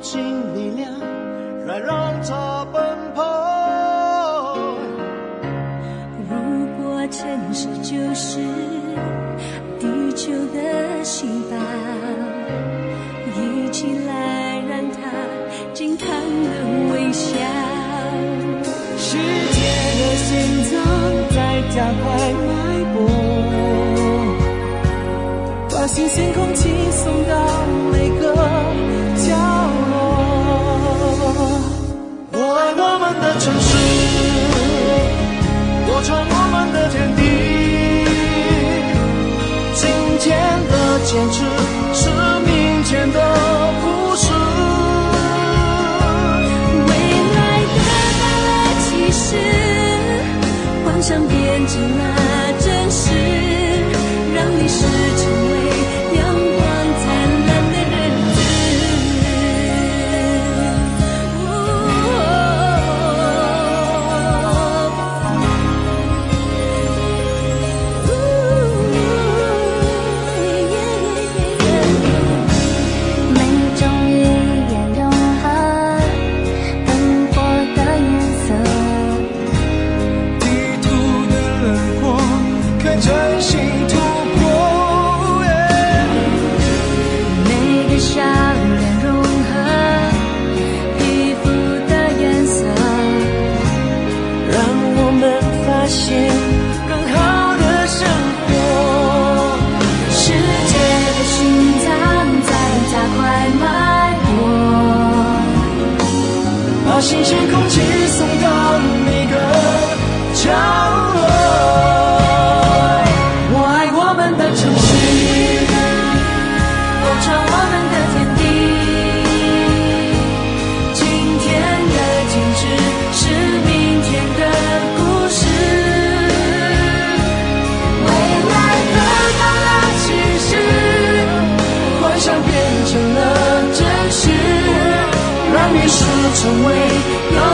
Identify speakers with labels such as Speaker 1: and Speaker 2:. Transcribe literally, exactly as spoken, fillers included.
Speaker 1: 尽力量来让它奔跑。
Speaker 2: 如果城市就是地球的细胞，一起来让它健康的微笑。
Speaker 1: 世界的心脏在加快脉搏，把新鲜空气送到每个角落。我爱我们的城市，我唱我们的天地。今天的坚持是明天的故事。
Speaker 2: 未来得到了启示，幻想变成了真实，让历史成为阳光灿烂的日子。
Speaker 3: 每种语言融合灯火的颜色，
Speaker 1: 地图的轮廓看真心突破，
Speaker 3: 每个笑脸融合皮肤的颜色，
Speaker 1: 让我们发现更好的生活。
Speaker 3: 世界的心脏在加快脉搏，
Speaker 1: 把新鲜空气送到每个角落。我爱我们的城市，
Speaker 3: 我唱我们的天地。今天的坚持是明天的故事。未来得到了启示，
Speaker 1: 幻想变成了真实，让历史成为